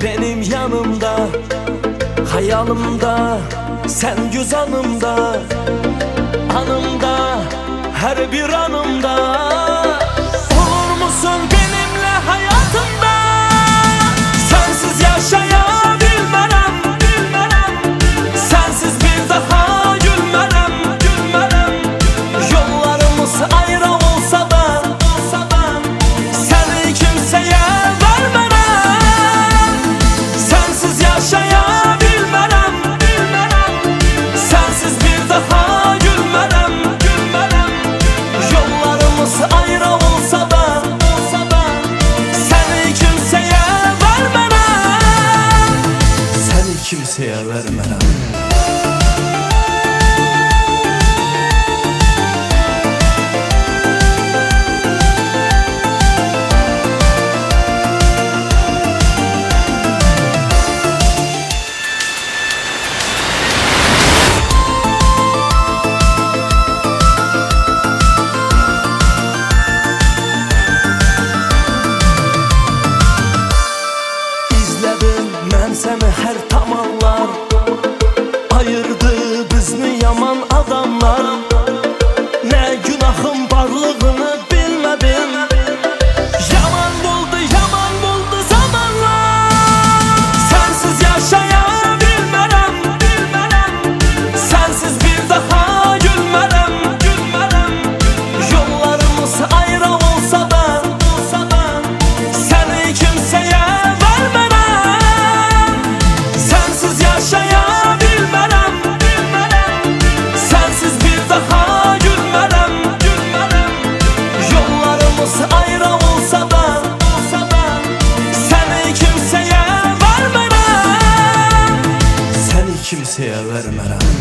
benim yanımda, hayalimda sen göz anımda, anımda, her bir anımda. Olur musun benimle hayatımda? Sensiz yaşayabilmem, sensiz bir daha gülmem. Yollarımız ayrı olsa da seni kimseye vermem. Sensiz yaşayabilmem, sensiz bir daha gülmem. Yollarımız ayrı olsa da seni kimseye vermem. Seni kimseye vermem. Mən səni hər tamanlar ayırdı bizni yaman adamlar. Nə günahım varlığını bilmədim. Yaman buldu zamanlar. Sensiz yaşayabilmərəm, sensiz bir daha gülmərəm. Yollarımız ayrı olsa da səni kimsəyə vermərəm. Yaşayabilmem, sensiz bir daha gülmem. Yollarımız ayrı olsa da seni kimseye vermem. Seni kimseye vermem.